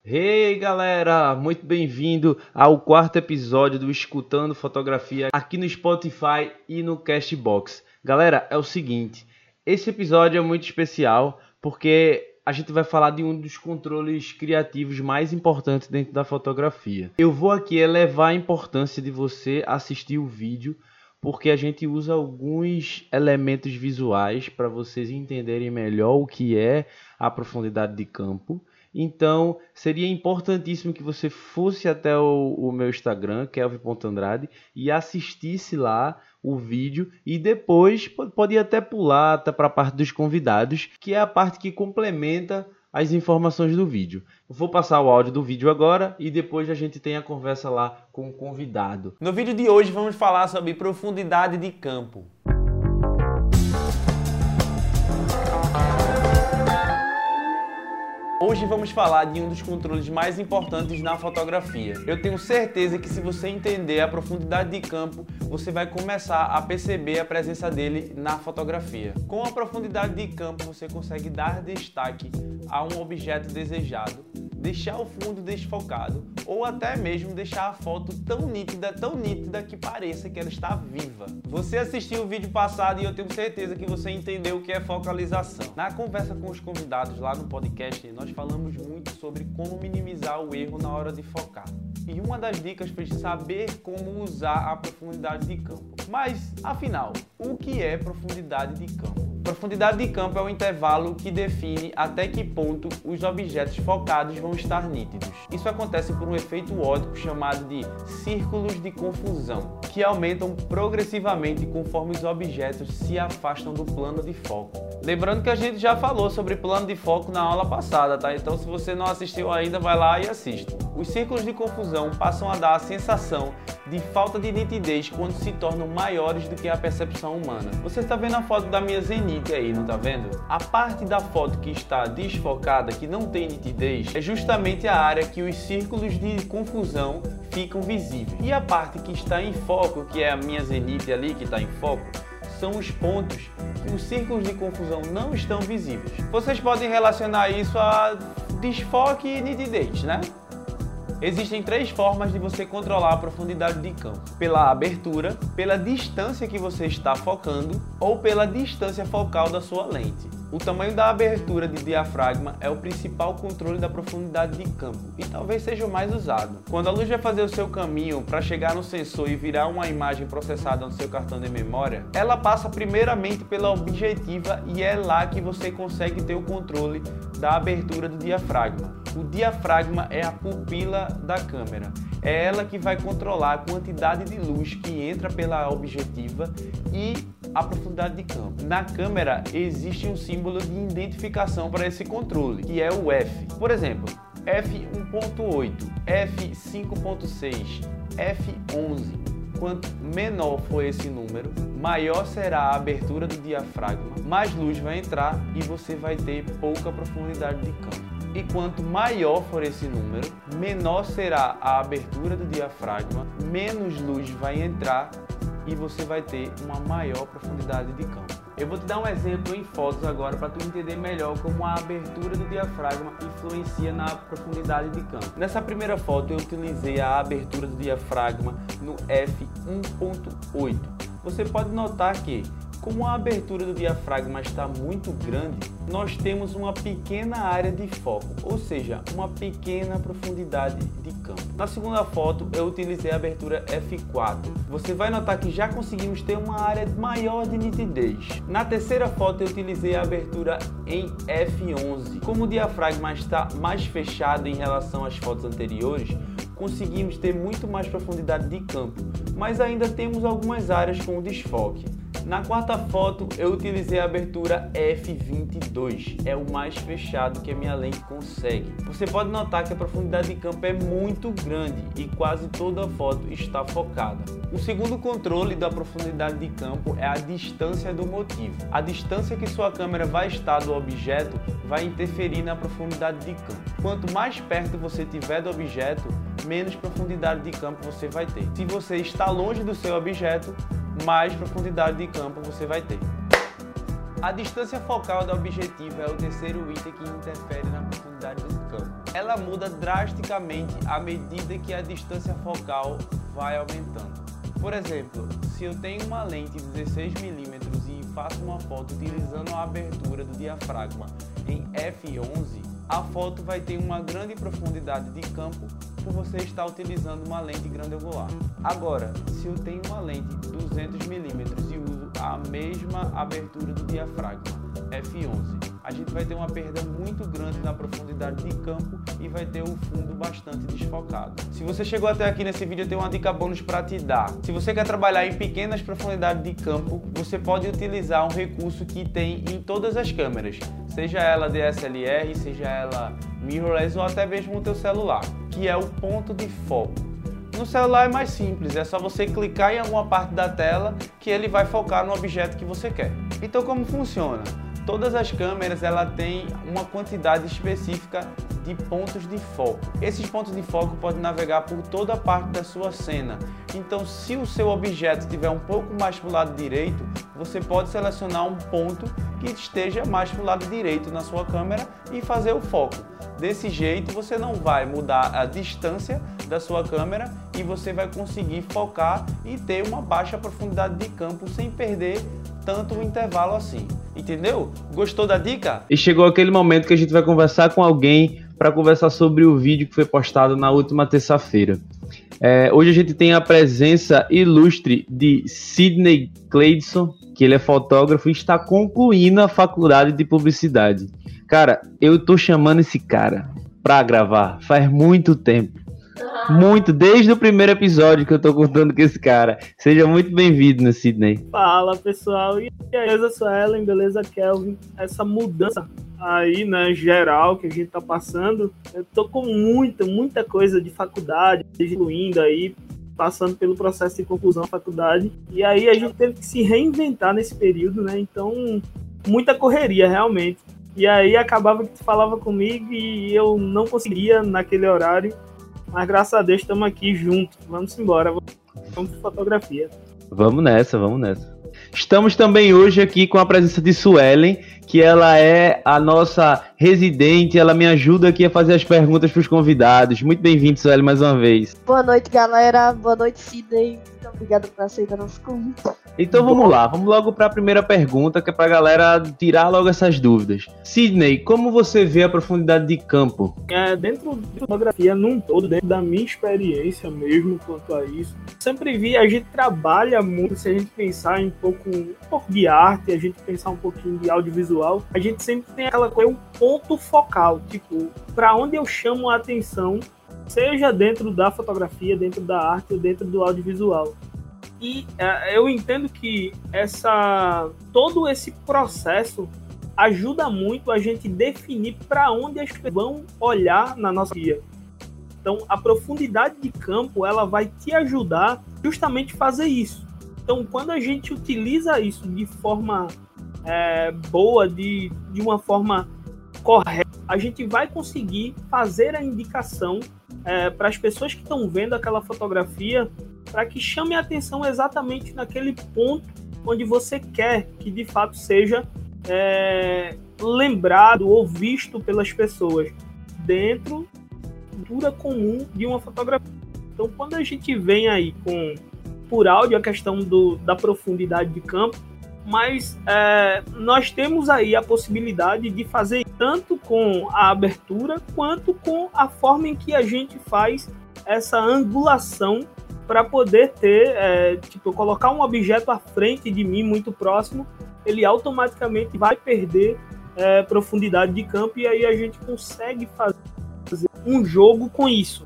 Hey galera, muito bem-vindo ao quarto episódio do Escutando Fotografia aqui no Spotify e no Castbox. Galera, é o seguinte, esse episódio é muito especial porque a gente vai falar de um dos controles criativos mais importantes dentro da fotografia. Eu vou aqui elevar a importância de você assistir o vídeo porque a gente usa alguns elementos visuais para vocês entenderem melhor o que é a profundidade de campo. Então, seria importantíssimo que você fosse até o meu Instagram, kelvin.andrade, e assistisse lá o vídeo e depois pode até pular até para a parte dos convidados, que é a parte que complementa as informações do vídeo. Vou passar o áudio do vídeo agora e depois a gente tem a conversa lá com o convidado. No vídeo de hoje vamos falar sobre profundidade de campo. Hoje vamos falar de um dos controles mais importantes na fotografia. Eu tenho certeza que se você entender a profundidade de campo, você vai começar a perceber a presença dele na fotografia. Com a profundidade de campo, você consegue dar destaque a um objeto desejado, deixar o fundo desfocado ou até mesmo deixar a foto tão nítida que pareça que ela está viva. Você assistiu o vídeo passado e eu tenho certeza que você entendeu o que é focalização. Na conversa com os convidados lá no podcast, nós falamos muito sobre como minimizar o erro na hora de focar. E uma das dicas foi saber como usar a profundidade de campo. Mas, afinal, o que é profundidade de campo? Profundidade de campo é o intervalo que define até que ponto os objetos focados vão estar nítidos. Isso acontece por um efeito óptico chamado de círculos de confusão, que aumentam progressivamente conforme os objetos se afastam do plano de foco. Lembrando que a gente já falou sobre plano de foco na aula passada, tá? Então se você não assistiu ainda, vai lá e assiste. Os círculos de confusão passam a dar a sensação de falta de nitidez quando se tornam maiores do que a percepção humana. Você está vendo a foto da minha Zenith aí, não está vendo? A parte da foto que está desfocada, que não tem nitidez, é justamente a área que os círculos de confusão ficam visíveis. E a parte que está em foco, que é a minha Zenith ali, que está em foco, são os pontos que os círculos de confusão não estão visíveis. Vocês podem relacionar isso a desfoque e nitidez, né? Existem três formas de você controlar a profundidade de campo: pela abertura, pela distância que você está focando ou pela distância focal da sua lente. O tamanho da abertura de diafragma é o principal controle da profundidade de campo e talvez seja o mais usado. Quando a luz vai fazer o seu caminho para chegar no sensor e virar uma imagem processada no seu cartão de memória, ela passa primeiramente pela objetiva e é lá que você consegue ter o controle da abertura do diafragma. O diafragma é a pupila da câmera. É ela que vai controlar a quantidade de luz que entra pela objetiva e a profundidade de campo. Na câmera existe um símbolo de identificação para esse controle, que é o F. Por exemplo, F1.8, F5.6, F11. Quanto menor for esse número, maior será a abertura do diafragma, mais luz vai entrar e você vai ter pouca profundidade de campo. E quanto maior for esse número, menor será a abertura do diafragma, menos luz vai entrar e você vai ter uma maior profundidade de campo. Eu vou te dar um exemplo em fotos agora para tu entender melhor como a abertura do diafragma influencia na profundidade de campo. Nessa primeira foto eu utilizei a abertura do diafragma no f1.8. Você pode notar que, como a abertura do diafragma está muito grande, nós temos uma pequena área de foco, ou seja, uma pequena profundidade de campo. Na segunda foto eu utilizei a abertura f4. Você vai notar que já conseguimos ter uma área maior de nitidez. Na terceira foto eu utilizei a abertura em f11. Como o diafragma está mais fechado em relação às fotos anteriores, conseguimos ter muito mais profundidade de campo, mas ainda temos algumas áreas com desfoque. Na quarta foto eu utilizei a abertura f22, é o mais fechado que a minha lente consegue. Você pode notar que a profundidade de campo é muito grande e quase toda a foto está focada. O segundo controle da profundidade de campo é a distância do motivo. A distância que sua câmera vai estar do objeto vai interferir na profundidade de campo. Quanto mais perto você estiver do objeto, menos profundidade de campo você vai ter. Se você está longe do seu objeto, mais profundidade de campo você vai ter. A distância focal do objetivo é o terceiro item que interfere na profundidade do campo. Ela muda drasticamente à medida que a distância focal vai aumentando. Por exemplo, se eu tenho uma lente de 16mm e faço uma foto utilizando a abertura do diafragma em f11, a foto vai ter uma grande profundidade de campo por você estar utilizando uma lente grande angular. Agora, se eu tenho uma lente de 200mm e uso a mesma abertura do diafragma, f11, a gente vai ter uma perda muito grande na profundidade de campo e vai ter o fundo bastante desfocado. Se você chegou até aqui nesse vídeo, eu tenho uma dica bônus para te dar. Se você quer trabalhar em pequenas profundidades de campo, você pode utilizar um recurso que tem em todas as câmeras, seja ela DSLR, seja ela mirrorless ou até mesmo o teu celular, que é o ponto de foco. No celular é mais simples, é só você clicar em alguma parte da tela que ele vai focar no objeto que você quer. Então como funciona? Todas as câmeras têm uma quantidade específica de pontos de foco. Esses pontos de foco podem navegar por toda a parte da sua cena. Então, se o seu objeto estiver um pouco mais para o lado direito, você pode selecionar um ponto que esteja mais para o lado direito na sua câmera e fazer o foco. Desse jeito, você não vai mudar a distância da sua câmera e você vai conseguir focar e ter uma baixa profundidade de campo sem perder tanto o intervalo assim. Entendeu? Gostou da dica? E chegou aquele momento que a gente vai conversar com alguém para conversar sobre o vídeo que foi postado na última terça-feira. Hoje a gente tem a presença ilustre de Sidney Cleidson, que ele é fotógrafo e está concluindo a faculdade de publicidade. Cara, eu tô chamando esse cara para gravar faz muito tempo. Muito, desde o primeiro episódio que eu tô contando com esse cara. Seja muito bem-vindo, né, Sidney? Fala, pessoal. E aí, beleza, Suelen? Beleza, Kelvin? Essa mudança aí, né, geral que a gente tá passando, eu tô com muita coisa de faculdade, incluindo aí, passando pelo processo de conclusão da faculdade. E aí a gente teve que se reinventar nesse período, né? Então, muita correria, realmente. E aí acabava que tu falava comigo e eu não conseguia naquele horário. Mas graças a Deus estamos aqui juntos. Vamos embora. Vamos para fotografia. Vamos nessa. Estamos também hoje aqui com a presença de Suelen, que ela é a nossa residente. Ela me ajuda aqui a fazer as perguntas para os convidados. Muito bem-vindo, Suelen, mais uma vez. Boa noite, galera. Boa noite, Sidney. Muito obrigada por aceitar nosso convite. Então vamos lá, vamos logo para a primeira pergunta, que é para a galera tirar logo essas dúvidas. Sidney, como você vê a profundidade de campo? Dentro da fotografia num todo, dentro da minha experiência mesmo quanto a isso, sempre vi, a gente trabalha muito, se a gente pensar em um pouco de arte, a gente pensar um pouquinho de audiovisual, a gente sempre tem aquela coisa, um ponto focal, tipo, para onde eu chamo a atenção, seja dentro da fotografia, dentro da arte ou dentro do audiovisual. E eu entendo que todo esse processo ajuda muito a gente definir para onde as pessoas vão olhar na nossa guia. Então, a profundidade de campo, ela vai te ajudar justamente a fazer isso. Então, quando a gente utiliza isso de forma boa, de uma forma correta, a gente vai conseguir fazer a indicação para as pessoas que estão vendo aquela fotografia, para que chame a atenção exatamente naquele ponto onde você quer que de fato seja lembrado ou visto pelas pessoas dentro da cultura comum de uma fotografia. Então, quando a gente vem aí por áudio a questão da profundidade de campo, mas nós temos aí a possibilidade de fazer tanto com a abertura quanto com a forma em que a gente faz essa angulação para poder ter, colocar um objeto à frente de mim, muito próximo, ele automaticamente vai perder profundidade de campo e aí a gente consegue fazer um jogo com isso.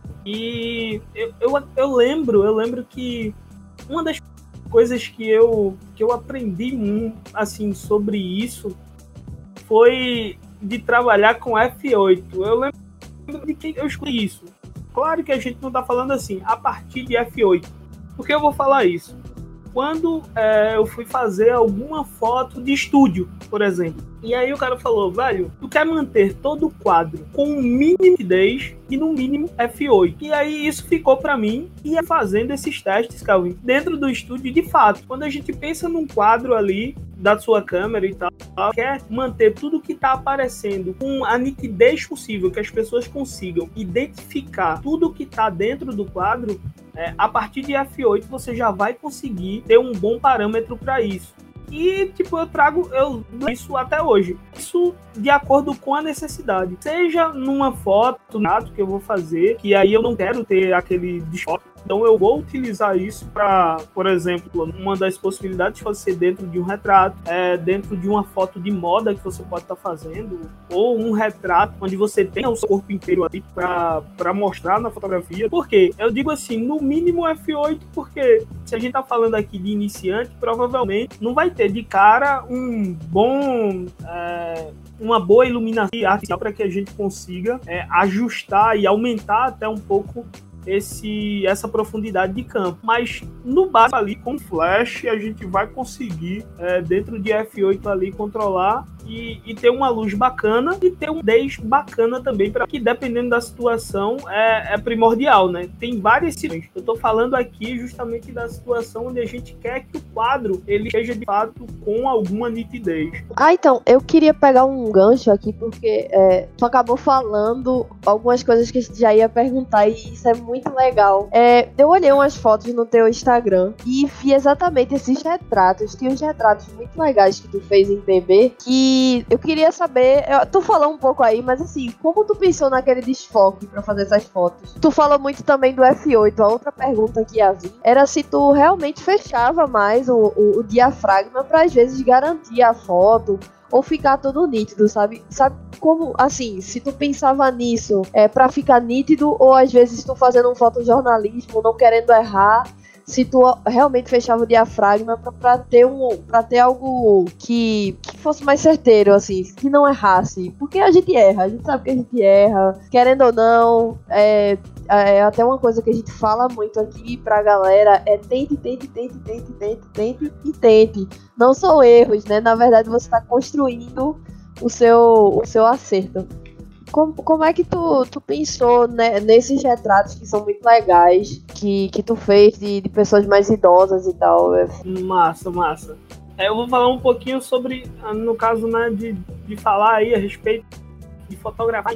E eu lembro que uma das coisas que eu aprendi assim, sobre isso foi de trabalhar com F8. Eu lembro de que eu escolhi isso. Claro que a gente não está falando assim, a partir de F8. Por que eu vou falar isso? Quando eu fui fazer alguma foto de estúdio, por exemplo. E aí o cara falou, velho, tu quer manter todo o quadro com um mínimo de nitidez e no mínimo F8. E aí isso ficou pra mim e ia fazendo esses testes, Calvin, dentro do estúdio. De fato, quando a gente pensa num quadro ali da sua câmera e tal, quer manter tudo que tá aparecendo com a nitidez possível, que as pessoas consigam identificar tudo que tá dentro do quadro, a partir de F8 você já vai conseguir ter um bom parâmetro para isso. E, tipo, eu trago isso até hoje. Isso de acordo com a necessidade. Seja numa foto que eu vou fazer, que aí eu não quero ter aquele desfoque. Então eu vou utilizar isso para, por exemplo, uma das possibilidades pode ser dentro de um retrato, dentro de uma foto de moda que você pode estar fazendo, ou um retrato onde você tenha o seu corpo inteiro ali para mostrar na fotografia. Por quê? Eu digo assim, no mínimo F8, porque se a gente tá falando aqui de iniciante, provavelmente não vai ter de cara uma boa iluminação artificial para que a gente consiga ajustar e aumentar até um pouco essa profundidade de campo. Mas no básico ali, com flash, a gente vai conseguir, dentro de F8 ali, controlar e ter uma luz bacana e ter um 10 bacana também, para que dependendo da situação é primordial, né? Tem várias situações. Eu tô falando aqui justamente da situação onde a gente quer que o quadro ele seja de fato com alguma nitidez. Então, eu queria pegar um gancho aqui, porque tu acabou falando algumas coisas que a gente já ia perguntar, e isso é muito legal. Eu olhei umas fotos no teu Instagram e vi exatamente esses retratos. Tinha uns retratos muito legais que tu fez em PB, que eu queria saber, tu falou um pouco aí, mas assim, como tu pensou naquele desfoque pra fazer essas fotos? Tu falou muito também do F8, a outra pergunta que havia era se tu realmente fechava mais o diafragma pra às vezes garantir a foto, ou ficar tudo nítido, sabe? Sabe como, assim, se tu pensava nisso pra ficar nítido, ou às vezes tu fazendo um fotojornalismo, não querendo errar, se tu realmente fechava o diafragma pra ter algo que fosse mais certeiro, assim, que não errasse. Porque a gente sabe que a gente erra, querendo ou não, até uma coisa que a gente fala muito aqui pra galera tente e tente. Não são erros, né? Na verdade você tá construindo o seu acerto. Como é que tu pensou, né, nesses retratos que são muito legais, que tu fez de pessoas mais idosas e tal? Massa. Eu vou falar um pouquinho sobre, no caso, né, de falar aí a respeito de fotografar.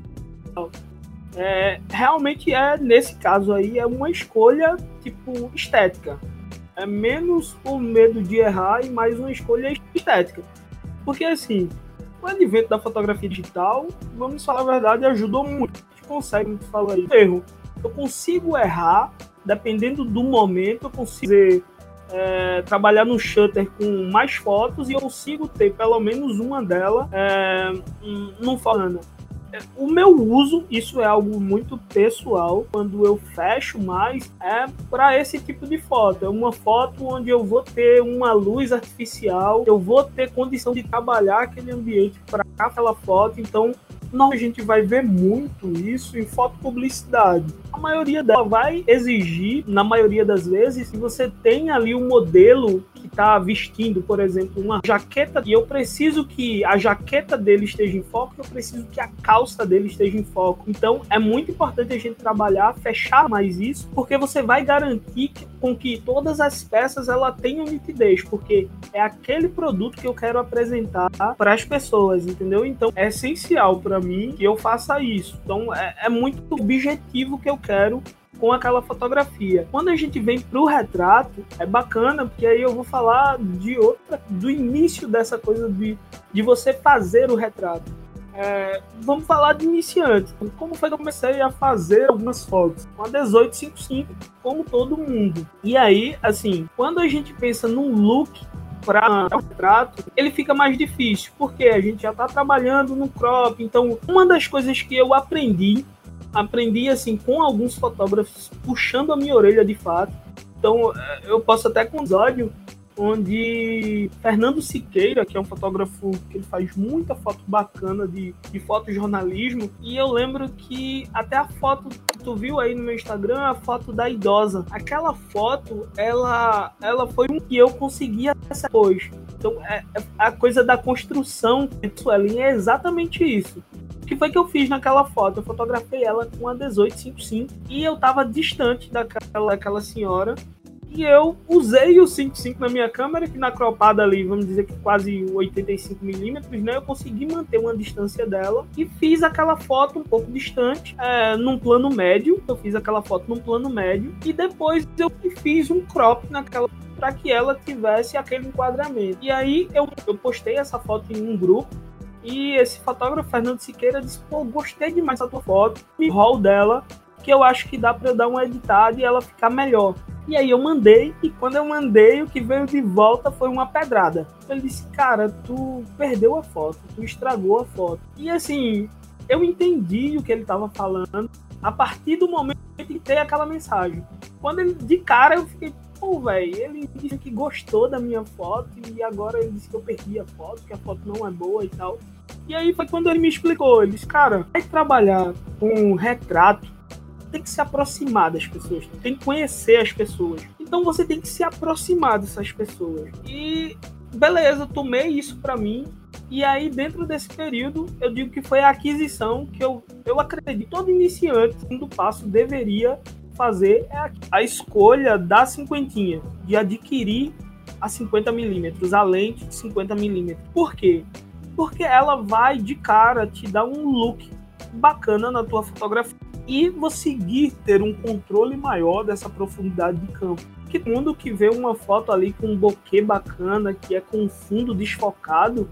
Realmente nesse caso aí, é uma escolha, tipo, estética. É menos o medo de errar e mais uma escolha estética. Porque, assim, o advento da fotografia digital, vamos falar a verdade, ajudou muito. A gente consegue, muito falar aí, erro. Eu consigo errar, dependendo do momento, eu consigo trabalhar no shutter com mais fotos e eu consigo ter pelo menos uma delas não falando. O meu uso, isso é algo muito pessoal, quando eu fecho mais, para esse tipo de foto. É uma foto onde eu vou ter uma luz artificial, eu vou ter condição de trabalhar aquele ambiente para aquela foto, então não, a gente vai ver muito isso em fotopublicidade. A maioria dela vai exigir, na maioria das vezes, que você tenha ali um modelo que está vestindo, por exemplo, uma jaqueta, e eu preciso que a jaqueta dele esteja em foco, eu preciso que a calça dele esteja em foco. Então, é muito importante a gente trabalhar, fechar mais isso, porque você vai garantir com que todas as peças ela tenham nitidez, porque é aquele produto que eu quero apresentar para as pessoas, entendeu? Então, é essencial para mim que eu faça isso. Então, é muito objetivo que eu quero com aquela fotografia. Quando a gente vem pro retrato, é bacana, porque aí eu vou falar do início dessa coisa de você fazer o retrato. Vamos falar de iniciante. Como foi que eu comecei a fazer algumas fotos? Com a 1855, como todo mundo. E aí, assim, quando a gente pensa num look para o retrato, ele fica mais difícil, porque a gente já está trabalhando no crop. Então, uma das coisas que eu aprendi assim com alguns fotógrafos, puxando a minha orelha de fato. Então, eu posso até com um episódio onde Fernando Siqueira, que é um fotógrafo que ele faz muita foto bacana de fotojornalismo, e eu lembro que até a foto que tu viu aí no meu Instagram, a foto da idosa, aquela foto, ela foi um que eu conseguia depois. Então, a coisa da construção de Suelen é exatamente isso. O que foi que eu fiz naquela foto? Eu fotografei ela com a 18-55 e eu estava distante daquela senhora. E eu usei o 5.5 na minha câmera, que na cropada ali, vamos dizer que quase 85mm, né? Eu consegui manter uma distância dela e fiz aquela foto um pouco distante, num plano médio. Eu fiz aquela foto num plano médio e depois eu fiz um crop naquela para que ela tivesse aquele enquadramento. E aí eu postei essa foto em um grupo e esse fotógrafo, Fernando Siqueira, disse: pô, gostei demais da tua foto, o rol dela, que eu acho que dá para eu dar uma editada e ela ficar melhor. E aí eu mandei, e quando eu mandei, o que veio de volta foi uma pedrada. Ele disse: cara, tu perdeu a foto, tu estragou a foto. E assim, eu entendi o que ele estava falando a partir do momento que tem aquela mensagem. Quando ele, de cara, eu fiquei: pô, velho, ele disse que gostou da minha foto e agora ele disse que eu perdi a foto, que a foto não é boa e tal. E aí foi quando ele me explicou. Ele disse: cara, vai trabalhar com retrato, tem que se aproximar das pessoas, tem que conhecer as pessoas. Então você tem que se aproximar dessas pessoas. E beleza, eu tomei isso pra mim. E aí, dentro desse período, eu digo que foi a aquisição que eu acredito todo iniciante do passo deveria fazer, é a escolha da cinquentinha, de adquirir a 50mm, a lente de 50mm. Por quê? Porque ela vai de cara te dar um look bacana na tua fotografia e você conseguir ter um controle maior dessa profundidade de campo. Que todo mundo que vê uma foto ali com um bokeh bacana, que é com um fundo desfocado,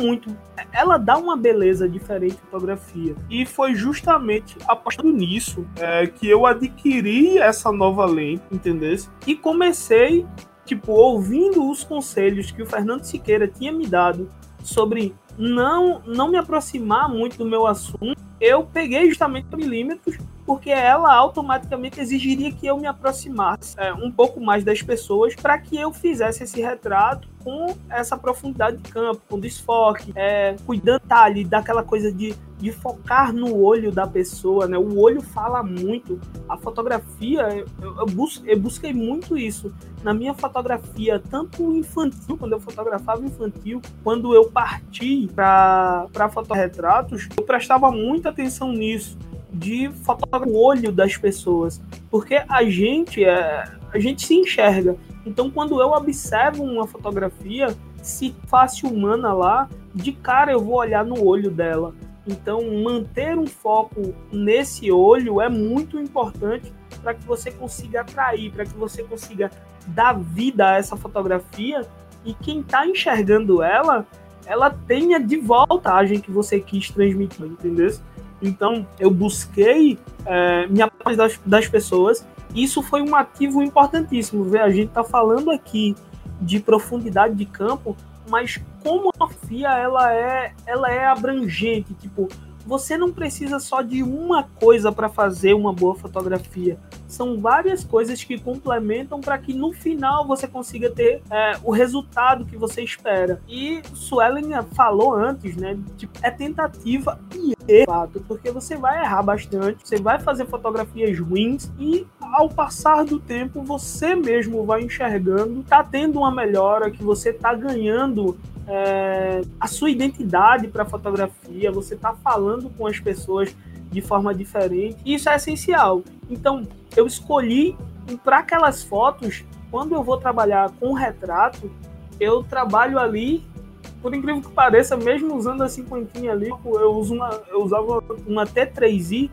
ela dá uma beleza diferente à fotografia. E foi justamente apostando nisso que eu adquiri essa nova lente, entendeu? E comecei, ouvindo os conselhos que o Fernando Siqueira tinha me dado sobre não me aproximar muito do meu assunto. Eu peguei justamente milímetros, porque ela automaticamente exigiria que eu me aproximasse um pouco mais das pessoas para que eu fizesse esse retrato com essa profundidade de campo, com desfoque, cuidando daquela coisa de focar no olho da pessoa, né? O olho fala muito. A fotografia, eu busquei muito isso na minha fotografia, tanto infantil, quando eu fotografava infantil, quando eu parti para fotorretratos, eu prestava muita atenção nisso, de fotografar o olho das pessoas, porque a gente se enxerga. Então, quando eu observo uma fotografia, se face humana lá, de cara eu vou olhar no olho dela. Então, manter um foco nesse olho é muito importante para que você consiga atrair, para que você consiga dar vida a essa fotografia e quem está enxergando ela tenha de volta a imagem que você quis transmitir, entendeu? Então, eu busquei me aproximar das pessoas. Isso foi um ativo importantíssimo. A gente está falando aqui de profundidade de campo, mas como a fotografia ela é abrangente. Você não precisa só de uma coisa para fazer uma boa fotografia. São várias coisas que complementam para que no final você consiga ter o resultado que você espera. E Suelen falou antes, né? É tentativa e erro, porque você vai errar bastante, você vai fazer fotografias ruins e ao passar do tempo você mesmo vai enxergando, tá tendo uma melhora, que você tá ganhando a sua identidade para fotografia, você tá falando com as pessoas de forma diferente, e isso é essencial. Então, eu escolhi para aquelas fotos, quando eu vou trabalhar com retrato, eu trabalho ali, por incrível que pareça, mesmo usando a cinquentinha ali, eu usava uma T3i,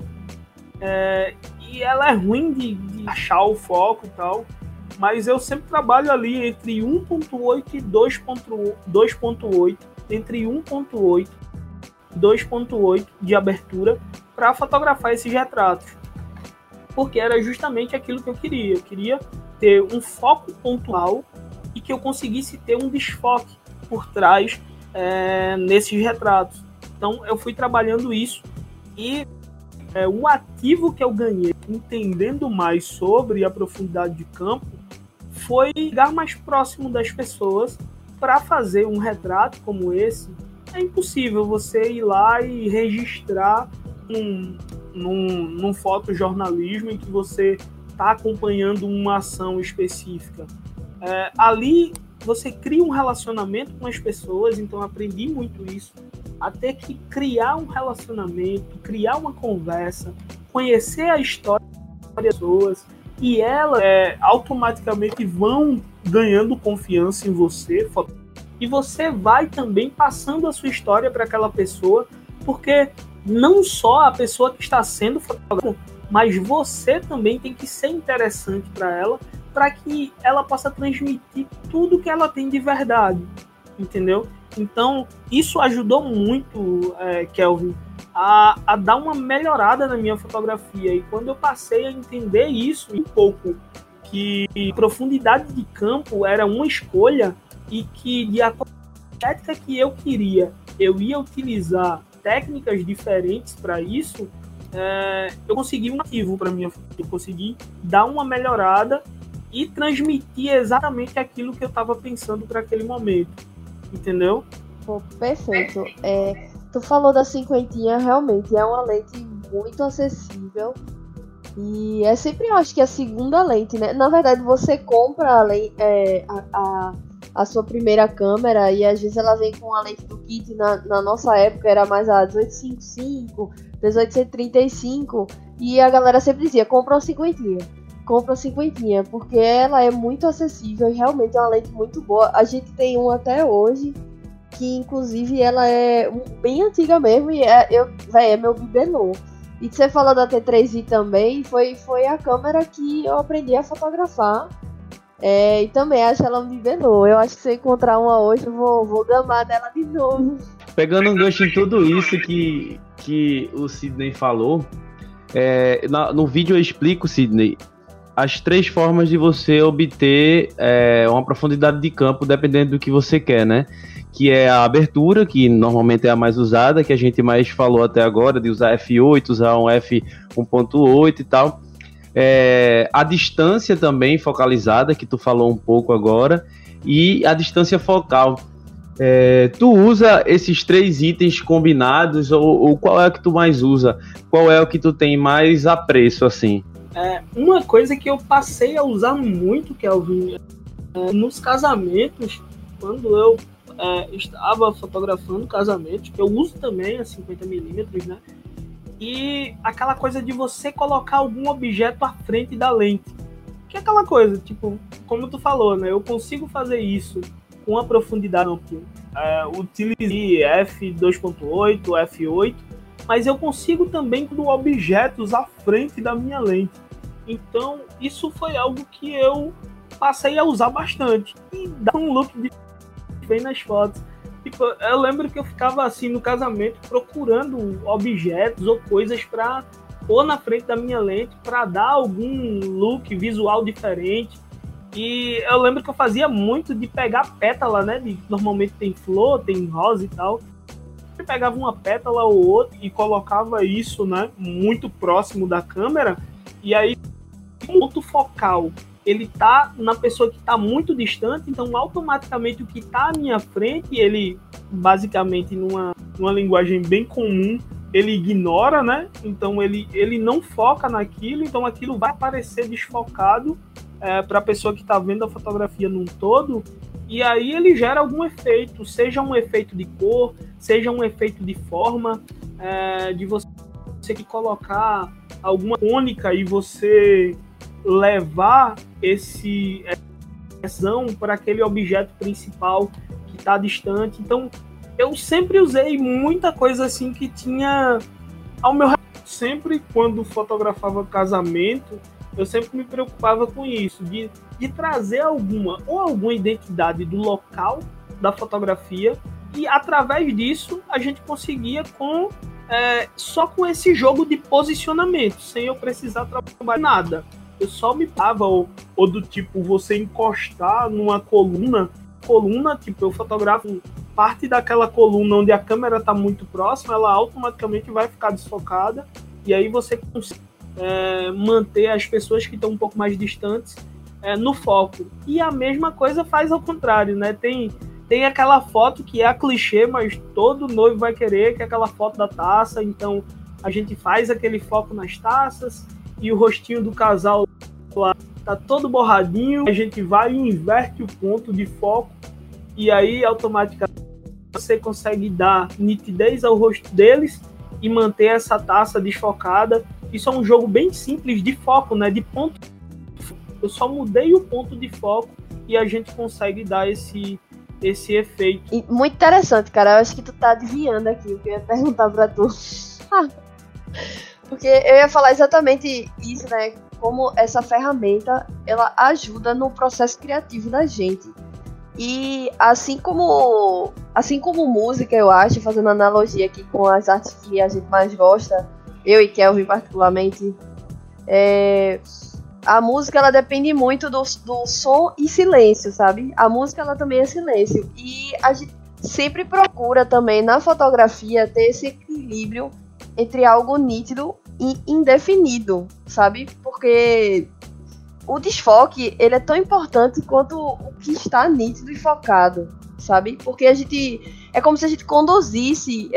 e ela é ruim de achar o foco e tal, mas eu sempre trabalho ali entre 1.8 e 2.8, entre 1.8 e 2.8 de abertura para fotografar esses retratos, porque era justamente aquilo que eu queria. Eu queria ter um foco pontual e que eu conseguisse ter um desfoque por trás nesses retratos. Então eu fui trabalhando isso e o ativo que eu ganhei entendendo mais sobre a profundidade de campo foi chegar mais próximo das pessoas. Para fazer um retrato como esse, é impossível você ir lá e registrar num fotojornalismo em que você está acompanhando uma ação específica. Ali você cria um relacionamento com as pessoas, então eu aprendi muito isso, a ter que criar um relacionamento, criar uma conversa, conhecer a história das pessoas, e elas automaticamente vão ganhando confiança em você, e você vai também passando a sua história para aquela pessoa, porque não só a pessoa que está sendo fotografada, mas você também tem que ser interessante para ela, para que ela possa transmitir tudo que ela tem de verdade, entendeu? Então, isso ajudou muito, Kelvin, a dar uma melhorada na minha fotografia. E quando eu passei a entender isso um pouco, que profundidade de campo era uma escolha e que de acordo com a estética que eu queria, eu ia utilizar técnicas diferentes para isso, eu consegui um ativo para minha foto, eu consegui dar uma melhorada e transmitir exatamente aquilo que eu estava pensando para aquele momento, entendeu? Pô, perfeito. Tu falou da cinquentinha, realmente é uma lente muito acessível e é sempre, eu acho que a segunda lente, né? Na verdade, você compra a sua primeira câmera e às vezes ela vem com a lente do kit. Na nossa época era mais a 1855, 1835 e a galera sempre dizia, compra uma cinquentinha, porque ela é muito acessível e realmente é uma lente muito boa. A gente tem uma até hoje, que inclusive ela é bem antiga mesmo, e é meu bibelô. E você falou da T3i também, foi a câmera que eu aprendi a fotografar. E também acho ela um bibelô. Eu acho que se eu encontrar uma hoje, eu vou gamar dela de novo. Pegando um gancho em tudo isso que o Sidney falou, no vídeo eu explico, Sidney, as 3 formas de você obter uma profundidade de campo dependendo do que você quer, né? Que é a abertura, que normalmente é a mais usada, que a gente mais falou até agora, de usar f8, usar um f1.8 e tal. A distância também focalizada, que tu falou um pouco agora, e a distância focal. Tu usa esses 3 itens combinados, ou qual é o que tu mais usa? Qual é o que tu tem mais apreço, assim? Uma coisa que eu passei a usar muito, Kelvin, nos casamentos, quando eu estava fotografando casamentos, que eu uso também a 50mm, né? E aquela coisa de você colocar algum objeto à frente da lente. Que é aquela coisa, tipo, como tu falou, né? Eu consigo fazer isso com uma profundidade ampla. Utilizei f2.8, f8, mas eu consigo também com objetos à frente da minha lente. Então, isso foi algo que eu passei a usar bastante. E dá um look bem nas fotos. Tipo, eu lembro que eu ficava assim no casamento procurando objetos ou coisas para pôr na frente da minha lente para dar algum look visual diferente. E eu lembro que eu fazia muito de pegar pétala, né? Normalmente tem flor, tem rosa e tal. Eu pegava uma pétala ou outra e colocava isso, né, muito próximo da câmera. E aí, o ponto focal, ele tá na pessoa que tá muito distante, então automaticamente o que tá à minha frente, ele basicamente numa linguagem bem comum, ele ignora, né? Então ele não foca naquilo, então aquilo vai aparecer desfocado para a pessoa que está vendo a fotografia num todo, e aí ele gera algum efeito, seja um efeito de cor, seja um efeito de forma, de você que colocar alguma cônica e você levar esse para aquele objeto principal que está distante. Então eu sempre usei muita coisa assim que tinha ao meu redor. Sempre quando fotografava casamento, eu sempre me preocupava com isso, de trazer alguma identidade do local da fotografia, e através disso a gente conseguia só com esse jogo de posicionamento, sem eu precisar trabalhar nada. Eu só me dava, ou do tipo, você encostar numa coluna, tipo, eu fotografo parte daquela coluna onde a câmera está muito próxima, ela automaticamente vai ficar desfocada, e aí você consegue manter as pessoas que estão um pouco mais distantes no foco. E a mesma coisa faz ao contrário, né? Tem aquela foto que é a clichê, mas todo noivo vai querer, que é aquela foto da taça. Então a gente faz aquele foco nas taças e o rostinho do casal lá tá todo borradinho, a gente vai e inverte o ponto de foco, e aí automaticamente você consegue dar nitidez ao rosto deles e manter essa taça desfocada. Isso é um jogo bem simples de foco, né? De ponto. Eu só mudei o ponto de foco e a gente consegue dar esse efeito. E muito interessante, cara. Eu acho que tu tá adivinhando aqui o que eu ia perguntar pra tu. Porque eu ia falar exatamente isso, né? Como essa ferramenta, ela ajuda no processo criativo da gente. E assim como música, eu acho, fazendo analogia aqui com as artes que a gente mais gosta, eu e Kelvin particularmente, a música ela depende muito do som e silêncio, sabe? A música ela também é silêncio. E a gente sempre procura também na fotografia ter esse equilíbrio entre algo nítido e indefinido, sabe? Porque o desfoque, ele é tão importante quanto o que está nítido e focado, sabe? Porque é como se a gente conduzisse,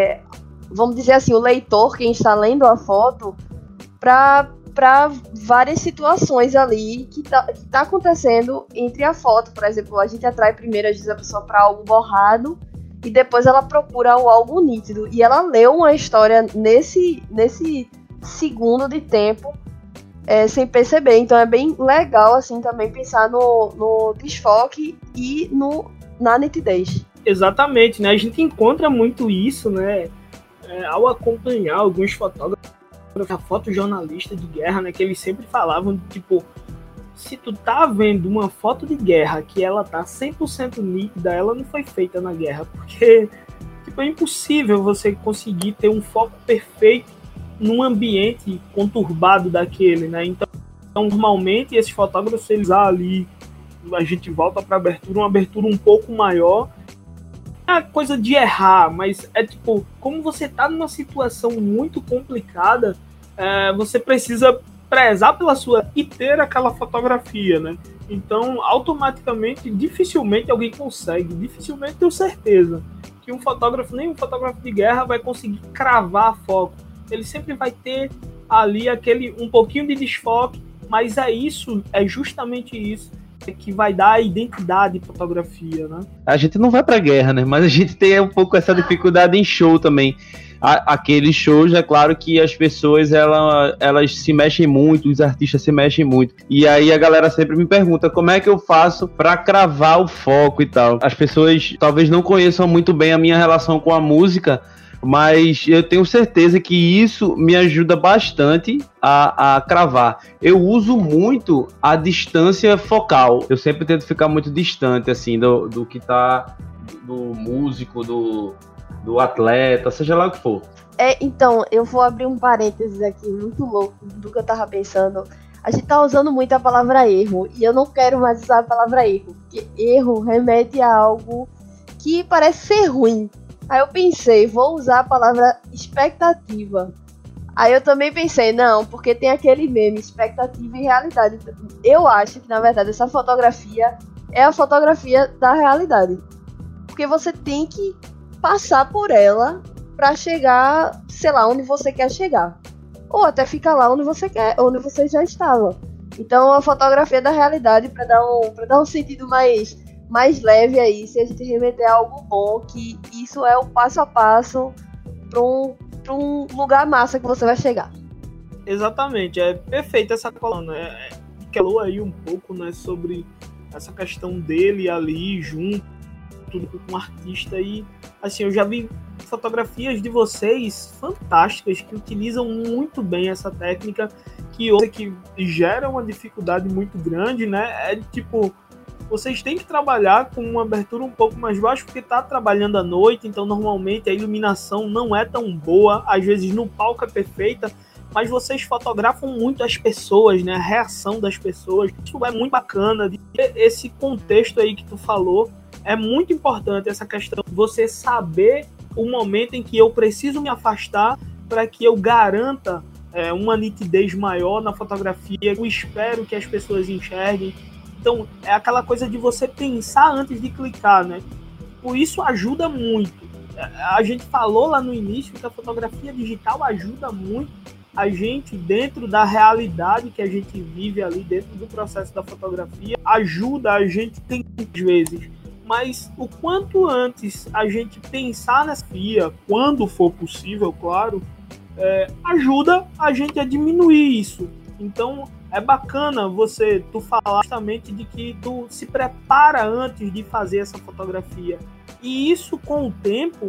vamos dizer assim, o leitor, quem está lendo a foto, para várias situações ali que tá acontecendo entre a foto. Por exemplo, a gente atrai primeiro, às vezes, a pessoa para algo borrado e depois ela procura o algo nítido. E ela leu uma história nesse segundo de tempo, sem perceber. Então é bem legal assim também pensar no desfoque e na nitidez. Exatamente, né? A gente encontra muito isso, né? Ao acompanhar alguns fotógrafos, fotojornalista de guerra, né? Que eles sempre falavam, tipo, se tu tá vendo uma foto de guerra que ela tá 100% nítida, ela não foi feita na guerra, porque tipo, é impossível você conseguir ter um foco perfeito num ambiente conturbado daquele, né? Então, normalmente, esses fotógrafos, eles ali, a gente volta para uma abertura um pouco maior. É coisa de errar, mas é tipo, como você tá numa situação muito complicada, você precisa prezar pela sua e ter aquela fotografia, né? Então, automaticamente, dificilmente alguém consegue, dificilmente tenho certeza que nem um fotógrafo de guerra vai conseguir cravar foco. Ele sempre vai ter ali um pouquinho de desfoque, mas é justamente isso que vai dar a identidade de fotografia, né? A gente não vai pra guerra, né? Mas a gente tem um pouco essa dificuldade em show também. Aqueles shows, é claro que as pessoas, elas se mexem muito, os artistas se mexem muito. E aí a galera sempre me pergunta como é que eu faço pra cravar o foco e tal. As pessoas talvez não conheçam muito bem a minha relação com a música, mas eu tenho certeza que isso me ajuda bastante a cravar. Eu uso muito a distância focal. Eu sempre tento ficar muito distante, assim, do que tá, do músico, do atleta, seja lá o que for. Então, eu vou abrir um parênteses aqui, muito louco, do que eu tava pensando. A gente tá usando muito a palavra erro, e eu não quero mais usar a palavra erro, porque erro remete a algo que parece ser ruim. Aí eu pensei, vou usar a palavra expectativa. Aí eu também pensei, não, porque tem aquele meme, expectativa e realidade. Eu acho que, na verdade, essa fotografia é a fotografia da realidade. Porque você tem que passar por ela pra chegar, sei lá, onde você quer chegar. Ou até ficar lá onde você já estava. Então, a fotografia da realidade, pra dar um sentido mais leve aí, se a gente remeter a algo bom, que isso é o passo a passo para um lugar massa que você vai chegar. Exatamente, é perfeito essa coluna. Que falou aí um pouco, né, sobre essa questão dele ali junto, tudo com um artista. E assim, eu já vi fotografias de vocês fantásticas que utilizam muito bem essa técnica, que gera uma dificuldade muito grande, né? É tipo, vocês têm que trabalhar com uma abertura um pouco mais baixa, porque está trabalhando à noite, então normalmente a iluminação não é tão boa, às vezes no palco é perfeita, mas vocês fotografam muito as pessoas, né? A reação das pessoas. Isso é muito bacana. Esse contexto aí que tu falou é muito importante, essa questão de você saber o momento em que eu preciso me afastar para que eu garanta uma nitidez maior na fotografia. Eu espero que as pessoas enxerguem. Então, é aquela coisa de você pensar antes de clicar, né? Por isso ajuda muito. A gente falou lá no início que a fotografia digital ajuda muito a gente, dentro da realidade que a gente vive ali, dentro do processo da fotografia, ajuda a gente às vezes. Mas o quanto antes a gente pensar nessa fotografia, quando for possível, claro, ajuda a gente a diminuir isso. Então, é bacana tu falar justamente de que tu se prepara antes de fazer essa fotografia. E isso, com o tempo,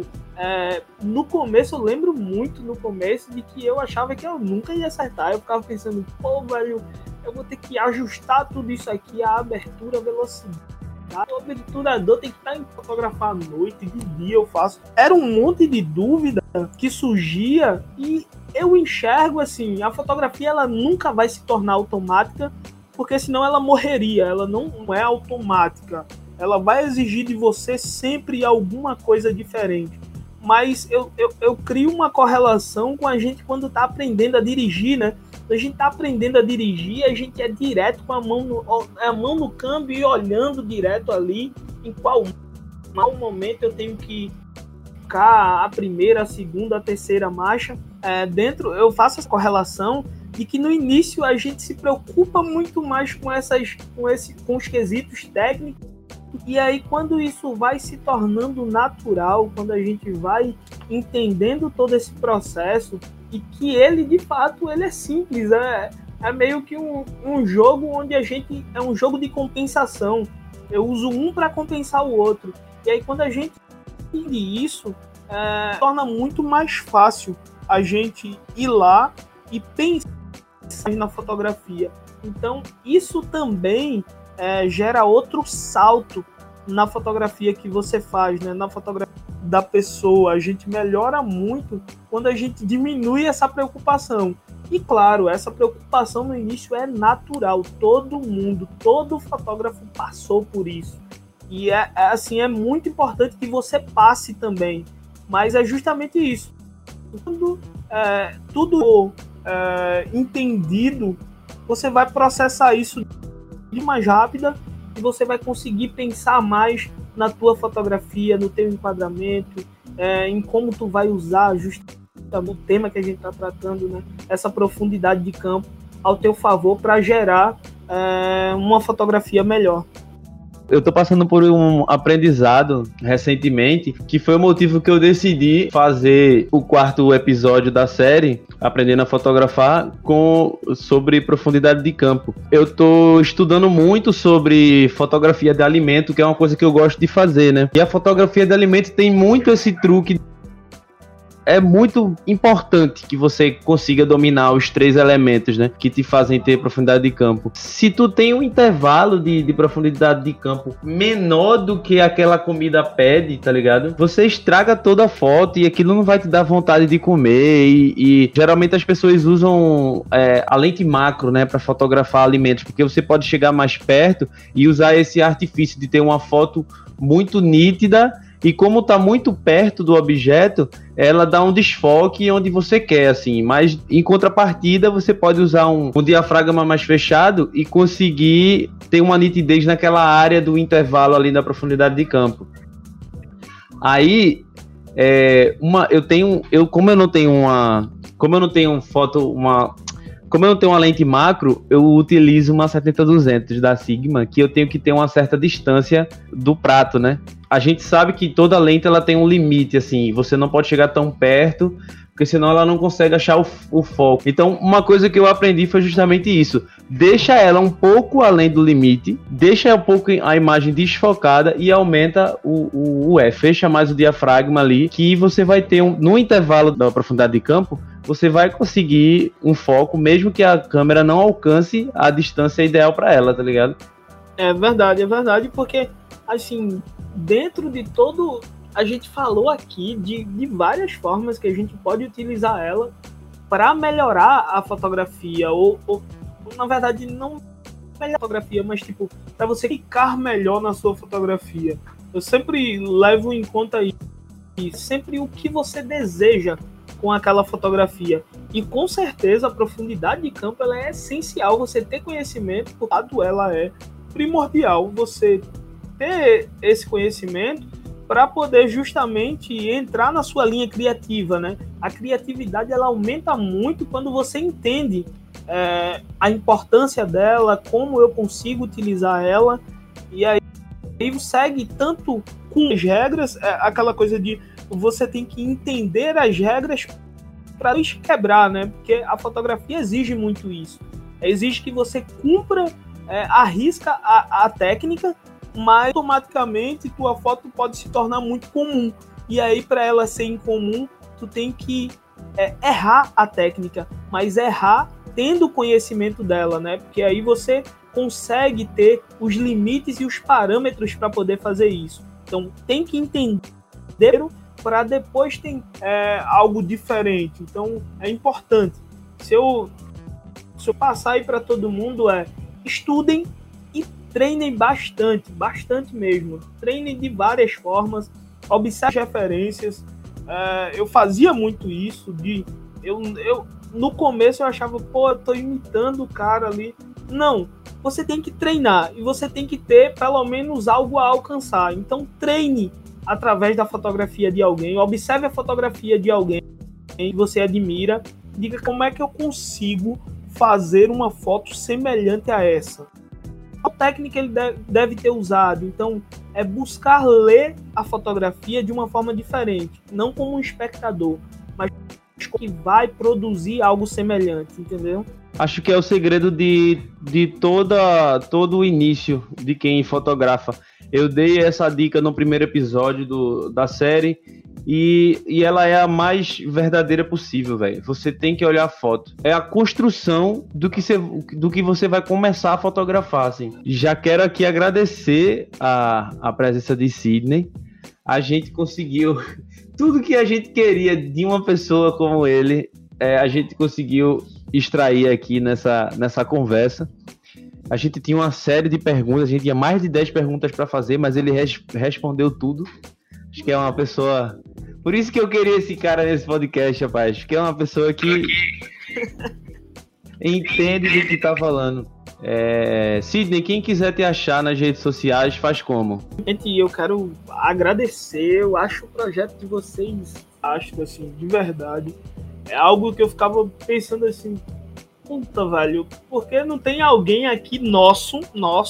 no começo, eu lembro muito no começo de que eu achava que eu nunca ia acertar. Eu ficava pensando, pô, velho, eu vou ter que ajustar tudo isso aqui, a abertura, a velocidade. O obturador tem que estar em fotografar à noite, de dia eu faço. Era um monte de dúvida que surgia e eu enxergo assim, a fotografia ela nunca vai se tornar automática, porque senão ela morreria, ela não é automática. Ela vai exigir de você sempre alguma coisa diferente. Mas eu crio uma correlação com a gente quando está aprendendo a dirigir, né? A gente está aprendendo a dirigir, a gente é direto com a mão no câmbio e olhando direto ali em qual momento eu tenho que ficar a primeira, a segunda, a terceira marcha. Eu faço essa correlação e que no início a gente se preocupa muito mais com os quesitos técnicos. E aí, quando isso vai se tornando natural, quando a gente vai entendendo todo esse processo, e que ele, de fato, ele é simples, é meio que um jogo onde a gente... É um jogo de compensação. Eu uso um para compensar o outro. E aí, quando a gente entende isso, torna muito mais fácil a gente ir lá e pensar na fotografia. Então, isso também gera outro salto na fotografia que você faz, né? Na fotografia da pessoa. A gente melhora muito quando a gente diminui essa preocupação. E claro, essa preocupação no início é natural. Todo fotógrafo passou por isso. E assim, é muito importante que você passe também. Mas é justamente isso. Quando tudo entendido, você vai processar isso de mais rápida e você vai conseguir pensar mais na tua fotografia, no teu enquadramento, em como tu vai usar justamente o tema que a gente está tratando, né? Essa profundidade de campo ao teu favor para gerar uma fotografia melhor. Eu tô passando por um aprendizado recentemente, que foi o motivo que eu decidi fazer o 4º episódio da série, Aprendendo a Fotografar, sobre profundidade de campo. Eu tô estudando muito sobre fotografia de alimento, que é uma coisa que eu gosto de fazer, né? E a fotografia de alimento tem muito esse truque. É muito importante que você consiga dominar os 3 elementos, né, que te fazem ter profundidade de campo. Se tu tem um intervalo de profundidade de campo menor do que aquela comida pede, tá ligado? Você estraga toda a foto e aquilo não vai te dar vontade de comer. E geralmente as pessoas usam a lente macro, né, para fotografar alimentos, porque você pode chegar mais perto e usar esse artifício de ter uma foto muito nítida. E como tá muito perto do objeto, ela dá um desfoque onde você quer, assim. Mas em contrapartida, você pode usar um diafragma mais fechado e conseguir ter uma nitidez naquela área do intervalo ali da profundidade de campo. Aí, como eu não tenho uma lente macro, eu utilizo uma 70-200 da Sigma, que eu tenho que ter uma certa distância do prato, né? A gente sabe que toda lente ela tem um limite, assim, você não pode chegar tão perto, porque senão ela não consegue achar o foco. Então, uma coisa que eu aprendi foi justamente isso. Deixa ela um pouco além do limite, deixa um pouco a imagem desfocada e aumenta fecha mais o diafragma ali, que você vai ter no intervalo da profundidade de campo, você vai conseguir um foco, mesmo que a câmera não alcance a distância ideal para ela, tá ligado? É verdade, porque, assim, dentro de todo... A gente falou aqui de várias formas que a gente pode utilizar ela para melhorar a fotografia, ou, na verdade, não melhorar a fotografia, mas, tipo, para você ficar melhor na sua fotografia. Eu sempre levo em conta isso, sempre o que você deseja com aquela fotografia. E com certeza a profundidade de campo ela é essencial, você ter conhecimento, porque ela é primordial, você ter esse conhecimento para poder justamente entrar na sua linha criativa, né? A criatividade ela aumenta muito quando você entende a importância dela, como eu consigo utilizar ela, e aí segue tanto com as regras, aquela coisa de você tem que entender as regras para não quebrar, né? Porque a fotografia exige muito isso. Exige que você cumpra, arrisca a técnica, mas automaticamente tua foto pode se tornar muito comum. E aí, para ela ser incomum, tu tem que errar a técnica, mas errar tendo conhecimento dela, né? Porque aí você consegue ter os limites e os parâmetros para poder fazer isso. Então, tem que entender para depois ter algo diferente. Então, é importante. Se eu passar aí para todo mundo, estudem e treinem bastante mesmo. Treinem de várias formas, observe referências. Eu fazia muito isso, no começo eu achava, eu tô imitando o cara ali. Não, você tem que treinar e você tem que ter pelo menos algo a alcançar. Então treine através da fotografia de alguém, observe a fotografia de alguém que você admira, diga como é que eu consigo fazer uma foto semelhante a essa. Qual técnica ele deve ter usado? Então, é buscar ler a fotografia de uma forma diferente, não como um espectador, mas que vai produzir algo semelhante, entendeu? Acho que é o segredo de todo o início de quem fotografa. Eu dei essa dica no primeiro episódio da série e ela é a mais verdadeira possível, velho. Você tem que olhar a foto. É a construção do que você vai começar a fotografar, assim. Já quero aqui agradecer a presença de Sidney. A gente conseguiu tudo que a gente queria de uma pessoa como ele, a gente conseguiu extrair aqui nessa conversa. A gente tinha uma série de perguntas, a gente tinha mais de 10 perguntas para fazer, mas ele respondeu tudo. Acho que é uma pessoa... Por isso que eu queria esse cara nesse podcast, rapaz. Acho que é uma pessoa que entende do que tá falando. Sidney, quem quiser te achar nas redes sociais, faz como? Gente, eu quero agradecer. Eu acho o projeto de vocês, assim, de verdade. É algo que eu ficava pensando assim, puta, velho, porque não tem alguém aqui nosso,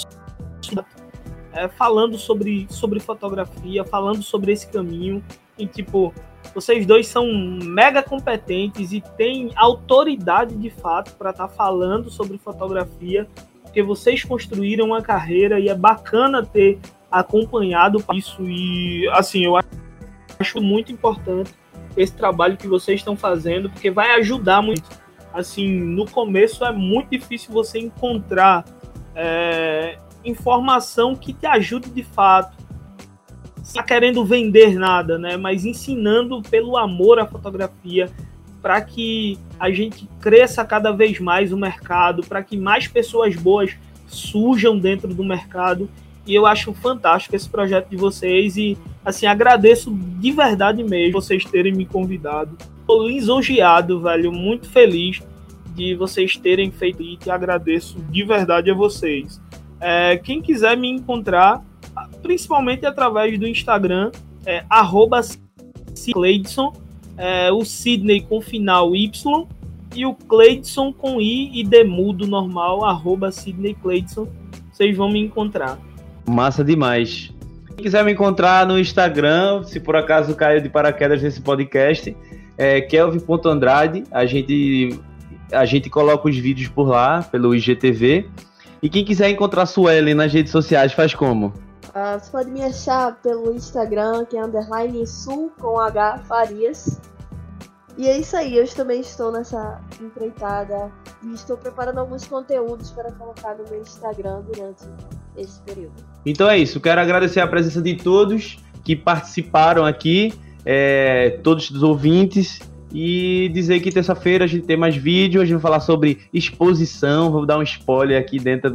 falando sobre fotografia, falando sobre esse caminho. E, tipo, vocês dois são mega competentes e têm autoridade, de fato, para estar falando sobre fotografia, porque vocês construíram uma carreira e é bacana ter acompanhado isso. E, assim, eu acho muito importante esse trabalho que vocês estão fazendo, porque vai ajudar muito. Assim, no começo é muito difícil você encontrar informação que te ajude de fato. Não está querendo vender nada, né? Mas ensinando pelo amor à fotografia, para que a gente cresça cada vez mais o mercado, para que mais pessoas boas surjam dentro do mercado. E eu acho fantástico esse projeto de vocês e, assim, agradeço de verdade mesmo vocês terem me convidado. Estou lisonjeado, velho, muito feliz de vocês terem feito isso e agradeço de verdade a vocês. Quem quiser me encontrar, principalmente através do Instagram, @Cleidson, o Sidney com final Y e o Cleidson com I e demudo normal, @Sidney Cleidson. Vocês vão me encontrar. Massa demais. Quem quiser me encontrar no Instagram, se por acaso caiu de paraquedas nesse podcast, Kelvin.Andrade. A gente coloca os vídeos por lá, pelo IGTV. E quem quiser encontrar a Suelen nas redes sociais, faz como? Você pode me achar pelo Instagram, que é _Sul com H Farias. E é isso aí, eu também estou nessa empreitada e estou preparando alguns conteúdos para colocar no meu Instagram durante esse período. Então é isso, quero agradecer a presença de todos que participaram aqui, todos os ouvintes, e dizer que terça-feira a gente tem mais vídeo, a gente vai falar sobre exposição, vou dar um spoiler aqui dentro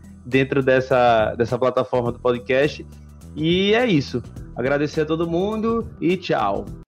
dessa plataforma do podcast. E é isso, agradecer a todo mundo e tchau.